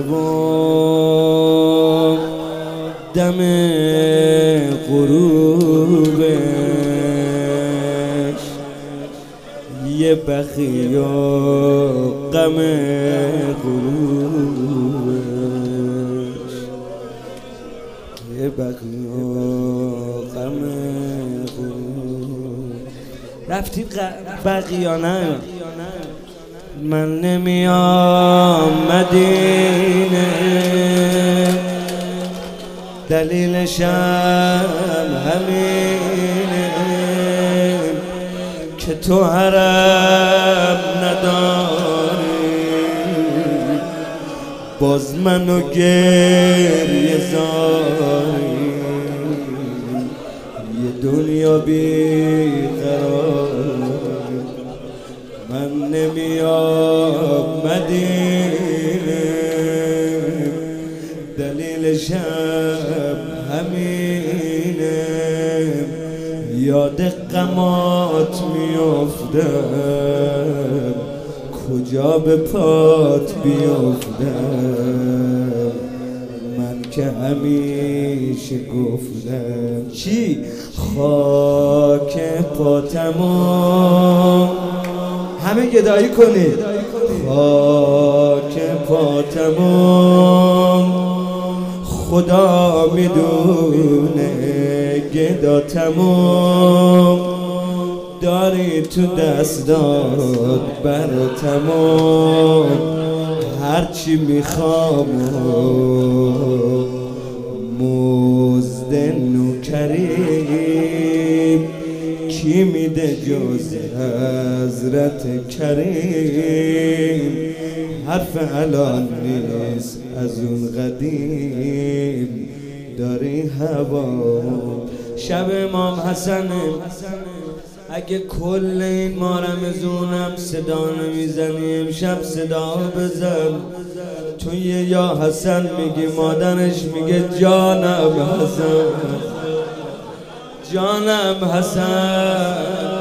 و دم غروبش یه بخی و غم غروبش، یه بخی و غم غروب. رفتید بقیانه من نمیام مدینه، دلیلشم همینه که تو حرم نداری، باز منو گریه زاری، یه دنیا بیقرار. من نمیام مدینه، دلیلشم همینه، یاد غمات میافتم، کجا به پات بیافتم. من که همیشه گفتم چی خاک پاتمو، همه گدایی کنید، خاک پاتمو خدا میدونه، گداتمو داری تو دستات براتمو، هرچی میخوام مزد نوکریم، کی میده جز حضرت کریم. حرف الان نیست از اون قدیم، داری هوا. شب امام حسن، اگه کل این مارمزونم صدا نمیزنی امشب صدا بزن. تو یا حسن میگی، مادرش میگه جانم حسن، جانم حسن.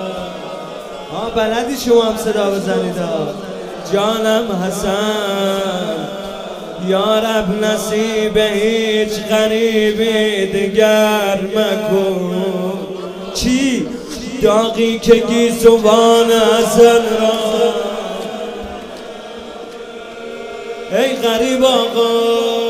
بلدی شما هم صدا بزنید، جانم حسن. یا رب نصیب هیچ غریبی دگر مکن، چی داغی که گیسوان حسن را. ای غریب آقا